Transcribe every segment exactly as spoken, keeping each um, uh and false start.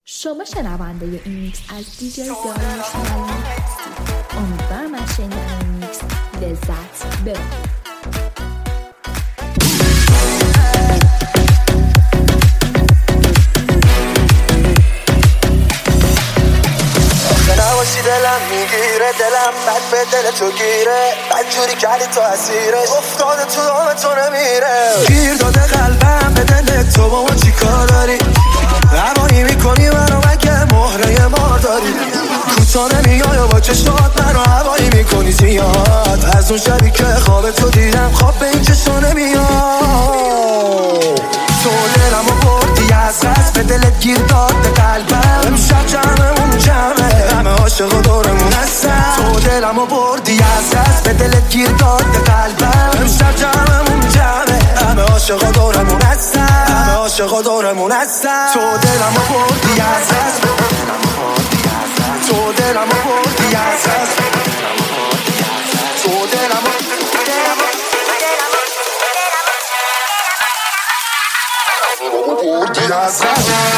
شما شنونده این میکس از دیجی داریوش ملنگ هستید. امیدوارم از شنیدن این میکس لذت ببرید. نباشی دلم میگیره، دلم بد به دل تو گیره، بد جوری کردی تو اسیرش، افتاده تو دام تو نمیره. گیر داده قلبم به دل تو، با ما چی کار داری؟ هوایی میکنی منو مگه مهره مار داری؟ کوتا نمیای و با چشمات منو هوایی میکنی زیاد. از اون شبی که خواب تو دیدم خواب به این چشم نمیاد. تو دلمو بردی از قصد، به دلت گیر داد به قلبم. امشب جمعمون جمعه، همه عاشق دورمون هستن. تو دلمو بردی از قصد، به دلت گیر داد به قلبم. امشب جمعمون جمعه، همه عاشق دورمون هستن. همه عاشق دورمون هستن. تو دلمو بردی از قصد، تو دلمو بردی از قصد، تو دلمو بردی از قصد.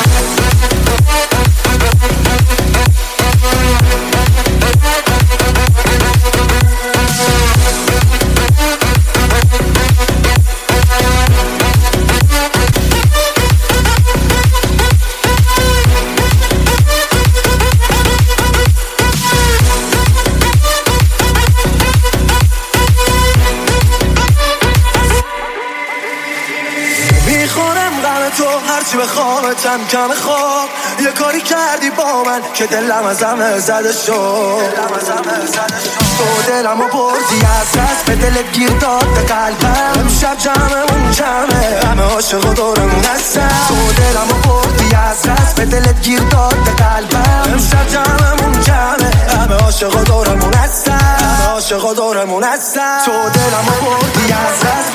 هرچی بخوامتم کم خواب، یه کاری کردی با من که دلم از همه زده شد. تو دلمو بردی از دست، به دلت گیر داد به قلبم. امشب جمعمون جمعه، همه عاشق دورمون هستن. تو دلمو بردی از دست، به دلت گیر داد به قلبم. امشب جمعمون جمعه، همه عاشق دورمون هستن. همه عاشق دورمون هستن. تو دلمو بردی از دست،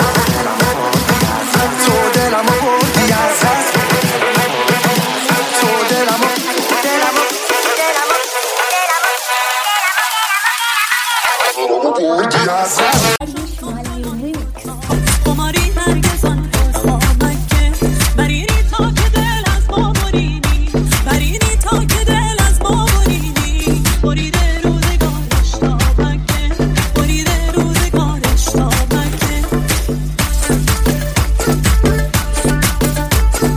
تو دلمو بردی از دست، تو دلمو دلمو دلمو بردی از دست. قماری هرگزان آمکه برینی تا که دل از ما برینی، برینی تا که دل از ما برینی. بریده روزگارش تا مکه، بریده روزگارش تا مکه.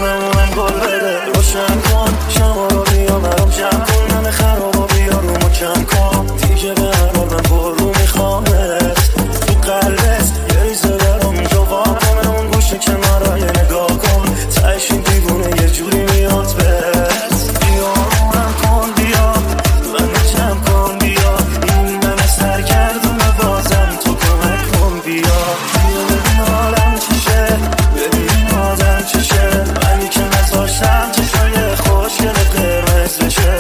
خونمونم گل بده. روشن کن شما رو بیا برام جمع کن، همه خرابا بیا رو ما کم کن. دیگه به هر حال من پر رو میخوامت تو قلبت، یه ریزه برام جوا کنم اون گوشه کنارای نگاه کن. تهش این دیوونه یه جوری میاد بهت. بیا رومم کن بیا منو جمع کن بیا، این من سرگردونه بازم تو کمک کن. بیا بیا ببین حالم چشه، ببین آدم چشه، منی که نذاشتم چشای خوشگل قرمز بشه.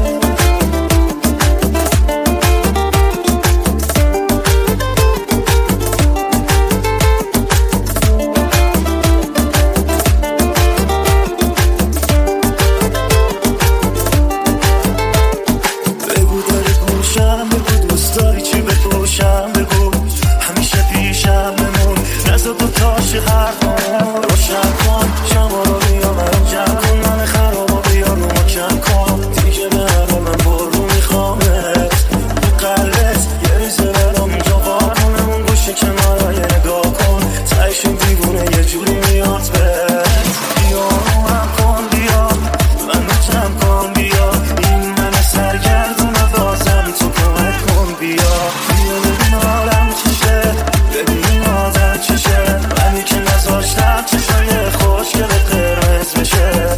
بگو داری گوشم، بگو دوست داری چی بپوشم، بگو همیشه پیشم بمون، نزد دو تاشی حرفمون. روشن کن شما رو بیا برام جمع کن، من خرابا بیا رو ما کم کن. دیگه به هر حال من پر رو میخوامت تو قلبت، یه ریزه برام جوا کنم اون گوشه کنارای نگاه کن. تهش این دیوونه یه جوری میاد بهت. بیا رومم کن بیا منو جمع کن بیا، این من سرگردونه بازم تو کمک کن. بیا بیا ببین حالم چشه، ببین آدم چشه، منی که نذاشتم چشای خوشگل قرمز بشه.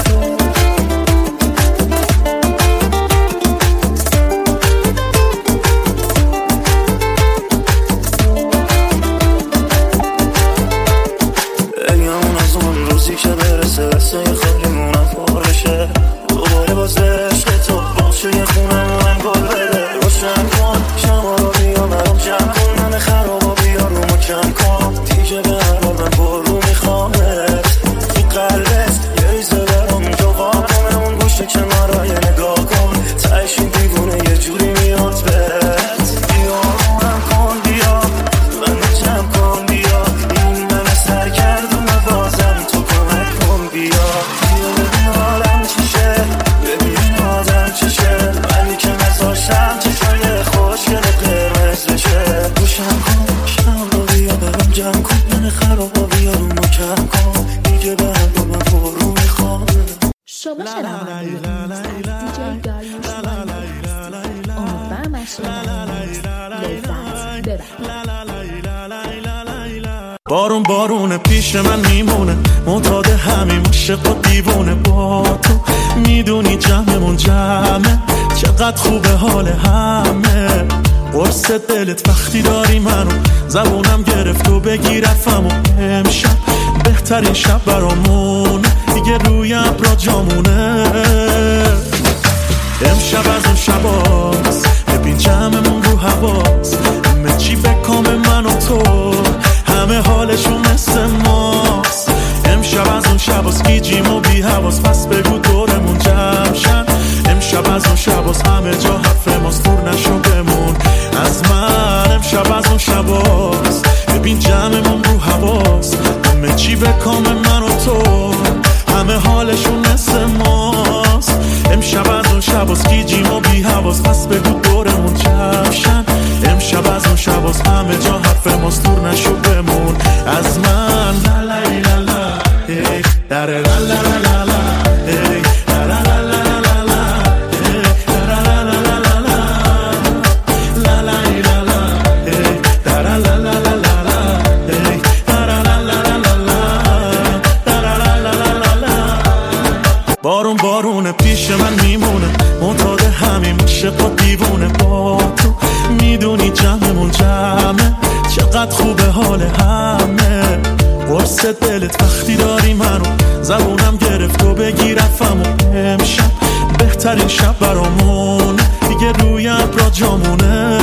بگمون از اون روزی که برسه رسه خالیمونم پر بشه، دوباره باز عشق تو باشه یه خونمونم گل بده. روشن کن شما رو بیا برام جمع کن، من خرابا بیا رو ما کم کن. دیگه به هر حال من پر رو میخوامت تو قلبت، یه ریزه برام جوا کنم اون گوشه کنارای نگاه کن. تهش این دیوونه یه جوری میاد بهت. بیا رومم کن بیا منو جمع کن بیا، این من سرگردونه بازم تو کمک کن. بیا بیا ببین حالم چشه، ببین آدم چشه، منی که نذاشتم چشای خوشگل قرمز بشه. روشن کن شم رو بیا برام جمع کن، من خرابا بیا رو ما کم کن. دیگه به هر حال من پر رو میخوام. شما شنونده دیجی داریوش مالی، امیدوارم از شنیدن لذت ببرید. بارون بارونه پیش من میمونه، معتاد همین عشق و دیوونه. با تو میدونی جمعمون جمعه، چقدر خوبه حال همه. قرص دلت وقتی داری منو، زبونم گرفت و بگی رفتم. و امشب بهترین شب برامونه، دیگه روی ابرا جامونه. امشب از اون شباست، ببین جمعمون رو هواست، همه چی به کام من و تو، همه حالشون مثل ماست. امشب از اون شباست، گیجیم و بی حواس، پس بگو دورمون جمع شن. امشب از اون شباست، همه جا حرف ماست، دور نشو بمون از من. امشب از اون شباست، ببین جمعمون رو هواست، همه چی به کام من و تو، همه حالشون مثل ماست. امشب از اون شباست، گیجیم و بی حواس، پس بگو دورمون جمع شن. امشب از اون شباست، همه جا حرف ماست، دور نشو بمون از من. لا لا لا لا ای لا لا لا لا لا ای لا لا لا لا لا لا ای لا لا لا لا لا لا لا لا لا ای لا لا لا لا لا لا ای لا لا لا لا لا لا لا لا. بارون بارونه پیش من میمونه، معتاد همین عشق و دیوونه. با تو میدونی جمعمون جمعه، چقدر خوبه حال همه. قرص دلت وقتی داری منو، زبونم گرفت و بگی رفتم. و امشب بهترین شب برامونه، دیگه روی ابرا جامونه.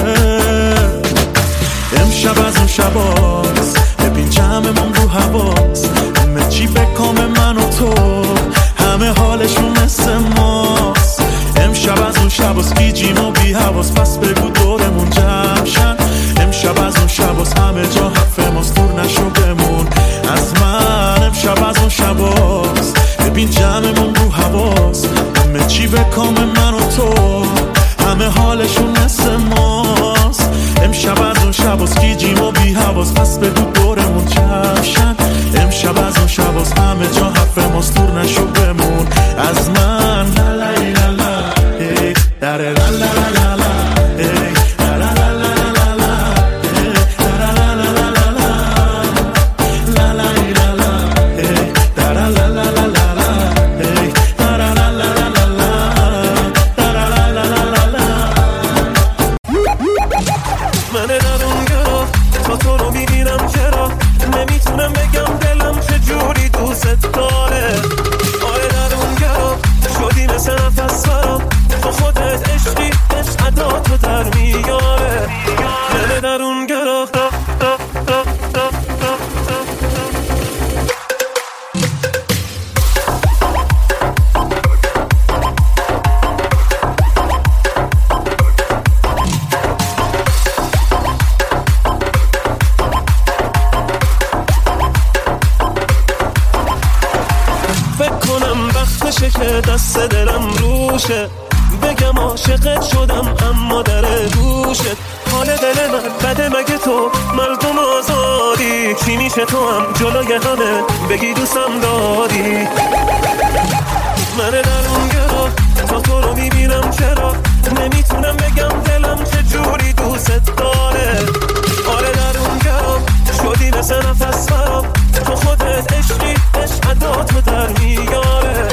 امشب از اون شباست، ببین جمعمون رو هواست، همه چی به کام من و تو، همه حالشون مثل ماست. امشب از اون شباست، گیجیم و بی حواس، پس بگو دورمون جمع شن. امشب از اون شباست، همه جا حرف ماست، دور نشو بمون از من. امشب از اون شباست، ببین جمعمون رو هواست، همه چی به کام من و تو، همه حالشون مثل ماست. امشب از اون شباست، گیجیم و بی حواس، پس بگو دورمون جمع شن. امشب از اون شباز همه جا حرف ماستور نشو بمون از من لا لا لا لا ای در لا لا لا لا ای لا لا لا لا لا ای لا لا لا لا لا لا لا لا لا ای لا لا لا لا لا لا ای لا لا لا لا لا لا لا لا لا من درون گرا تا تو رو میبینم چرا نمیتونم بگم دلم چجوری دوست داره آره درون گرا شدی مثل نفس برام تو خودت عشقی عشق ادا تو در میاره من درون گرا که دست دلم روشه بگم عاشقت شدم اما در گوشت حال دل من بده مگه تو مردم آزادی چی میشه تو هم جلوی همه بگی دوستم دادی من درون گرا تا تو رو میبینم چرا نمیتونم بگم دلم چجوری دوست داره آره درون گرا شدی مثل نفس برام تو خودت عشقی عشق ادا تو در میاره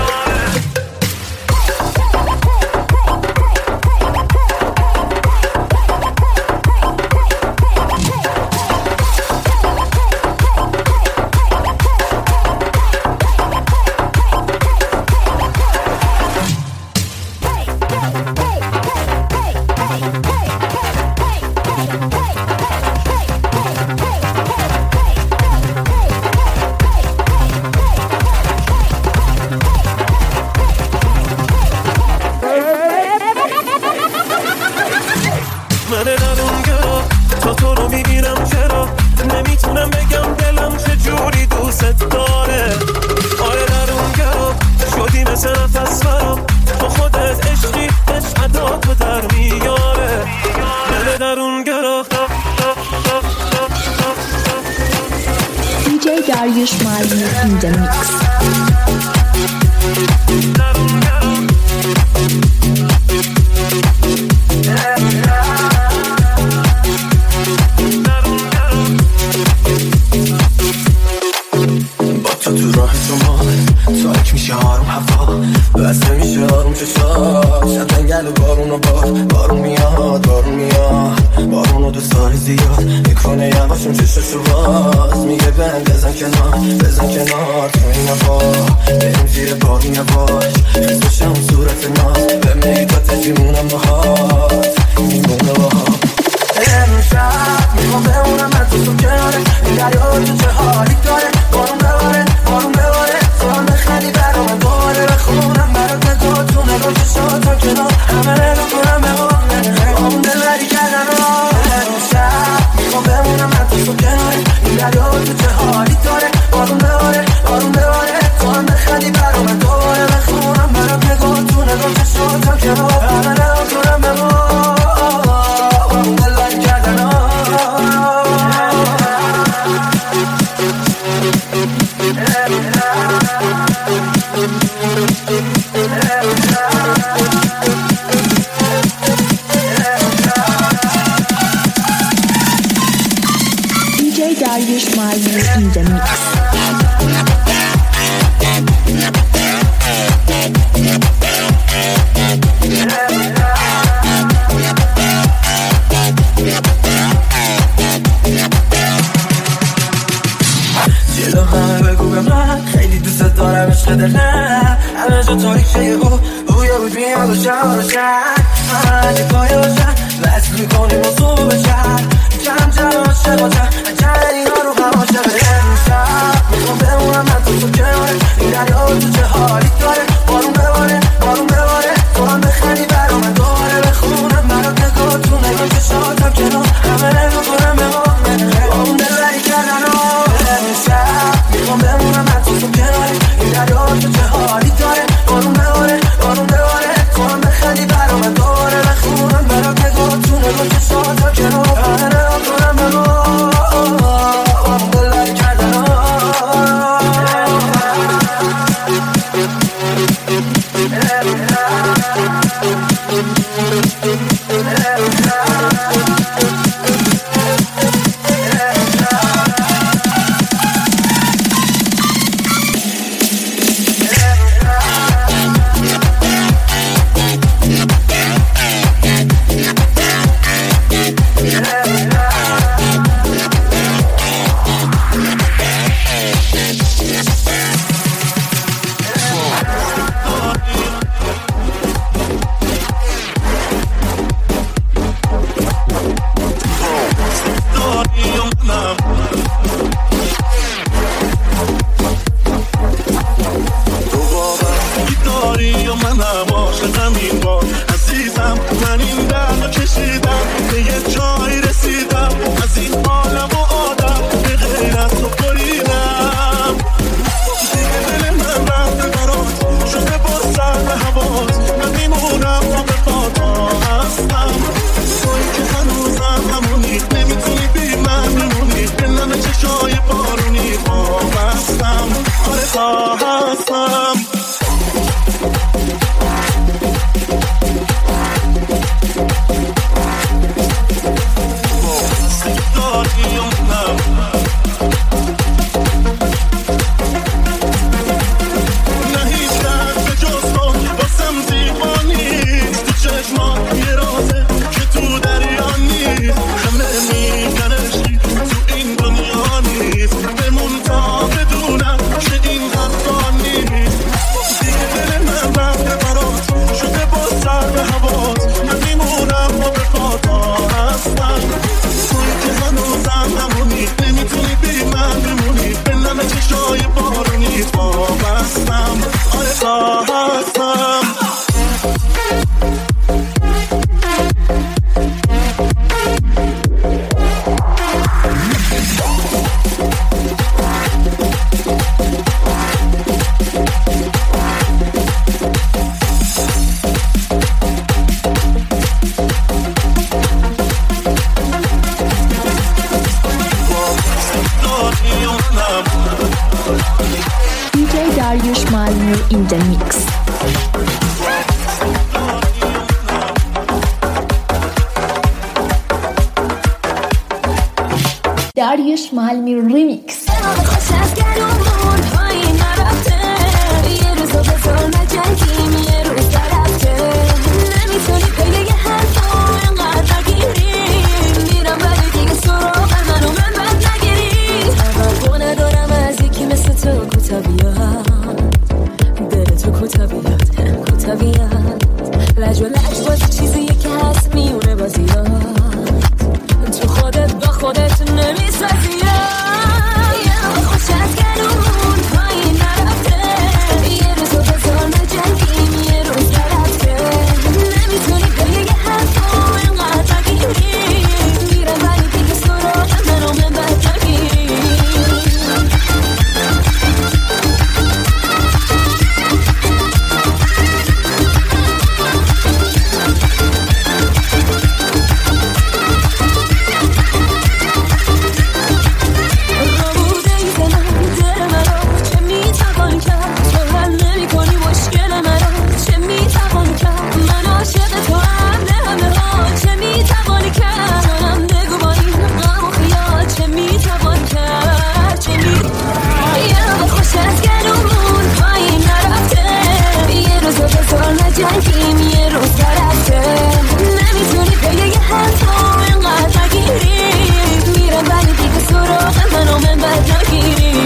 Darius Marley in the mix. با تو تو راه شما تاک میشه آروم هوا بسته میشه آروم چشات شب انگل و بارون و بار بارون میاد بارون میاد بارون و دوست داری زیاد میکنه یواشون چششو باز میگه بهم بزن کنار بزن کنار تو این هوا بریم زیر بارون یواش حس بشه اون صورت ناز به میگات جیمونم باهات میمونه باهات امشب میخوام بمونم من تو تو کناره این دریا تو چه حالی داره بارون بباره بارون بباره تو هم بخندی برام دوباره بخونم برات نگاه تو نگاه چشاتم کنار همه نگاه کنم به بامه بامون دلبری کردن رو امشب میخوام بمونم من تو تو کناره این دریا تو چه حالی داره بارون بباره بارون بباره تو هم بخندی برام دوباره بخونم برات نگاه تو نگاه چشاتم کنار همه نگاه کنم به بامون دلبری کردن رو D J Darius Marley in the mix. جلو همه بگو به من خیلی دوست دارم عشق دلم همه جا تاریخ یه او بوی بود میاد و شب رو شد من یه پای باشم وصل میکنیم و صبح بشم جمع جمع عاشق باشم اجل اینا رو هوا شب امشب میخوام بمونم من تو تو کناره این دریا تو چه حالی داره بارون بباره بارون بباره تو هم بخندی برا من دوباره بخونم برات نگاه تو نگاه چشاتم کنار همه نگاه کنم به بامه بامون دلبری کردن رو امشب میخوام بمونم من تو تو کناره این دریا تو چه حالی داره بارون بباره بارون بباره تو هم بخندی برا من دوباره بخونم برات نگاه تو نگاه چشاتم کنار همه نگاه کنم به بامون دلبری کردن رو نباش همین بار عزیزم من این درد کشیدم به یه جایی رسیدم از این عالم و آدم به غیر از تو بریدم دیگه دل من رفته برات شده با سر به حواس من میمونم تا به پاتا هستم توی که هنوزم همونی نمیتونی بی من میمونی به نم چشای بارونی وابستم آره تا هستم in the mix. Dariush Malmir remix. لج و لج باز چیزیه که هست میونه بازیات تو خودت با خودت نمیسازی یه خوش از گلون پایین نرفته یه روز رو بذار نجنگیم یه روز نرفته نمیتونی بگه یه حرف رو اینقدر نگیری میرم ولی دیگه سراغ منو من بد نگیری جنگیم یه روز برفته نمیتونی بگه یه حرف رو اینقدر نگیری میرم ولی دیگه سراغ منو من بد نگیری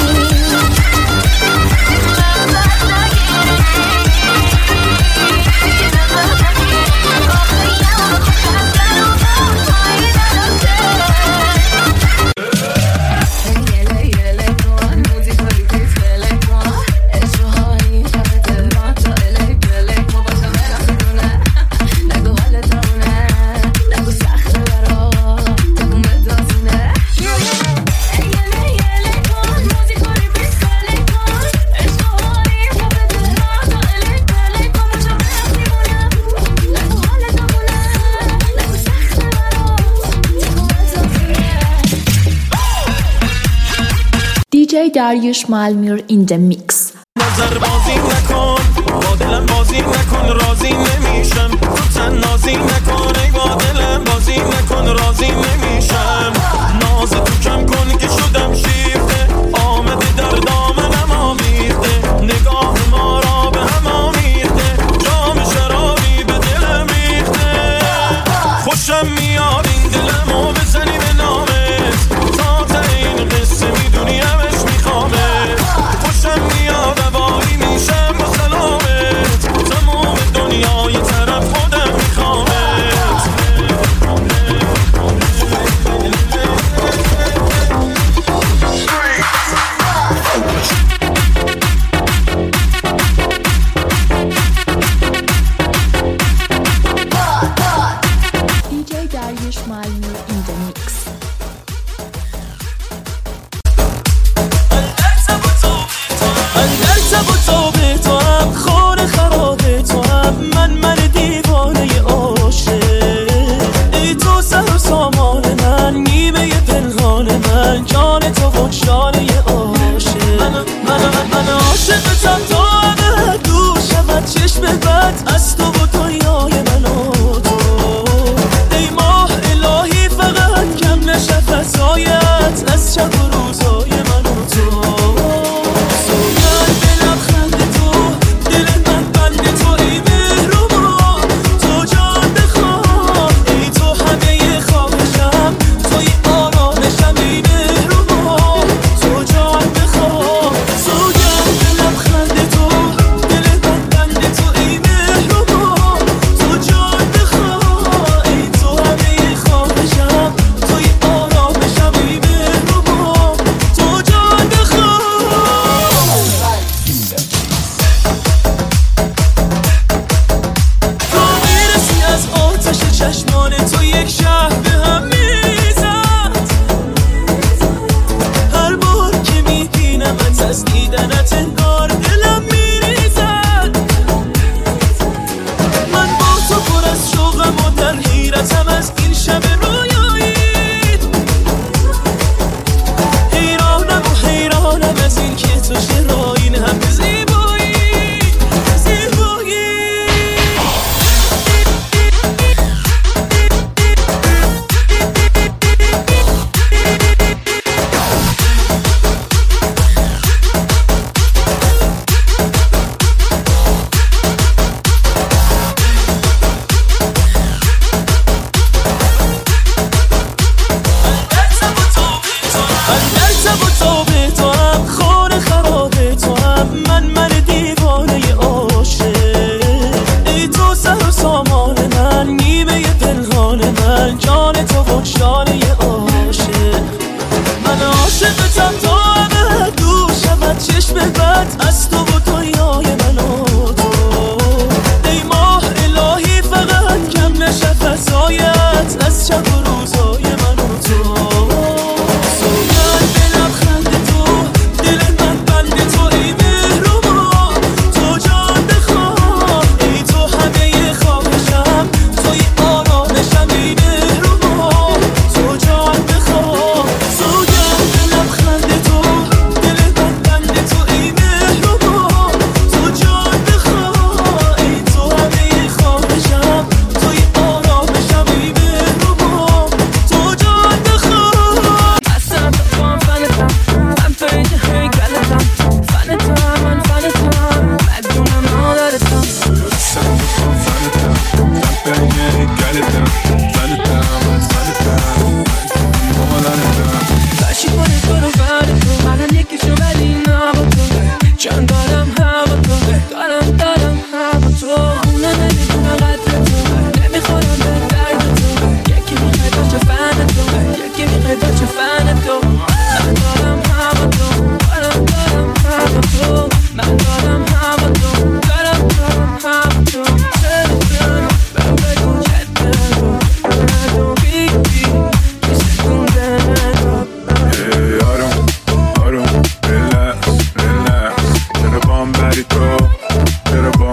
دی جی Dariush Malmir in the mix. نظر بازی نکن با دلم بازی نکن راضی نمیشم تو تن نازی نکن ای با دلم بازی نکن راضی نمیشم ناز تو کم کن که شدم شیفته آمده در دامنم آمیخته نگاه ما را به هم آمیخته جام شرابی به دلم ریخته خوشم میاد این دلمو بزنی به نامت تا تا این قصه میدونی همش میخوامه خوشم میاد هوایی میشم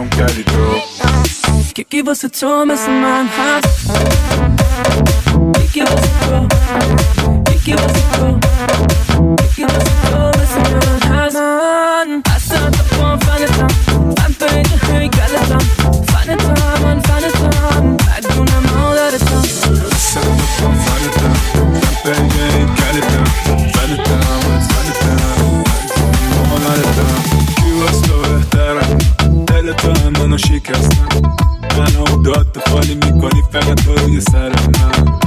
تمام کردی تو یکی واسه تو مثل من هست یکی واسه تو یکی واسه تو یکی واسه تو مثل من هست من اصلا تا فنتم من پیدا هیکلتم فنتم من فنتم بدونم مادرتم اصلا تا فنتم من پیدا هیکلتم فنتم من فنتم بدونم مادرتم کی واسه تو بهترم دلتم منو شکستم منو داد تو خالی میکنی فقط تو روی سر من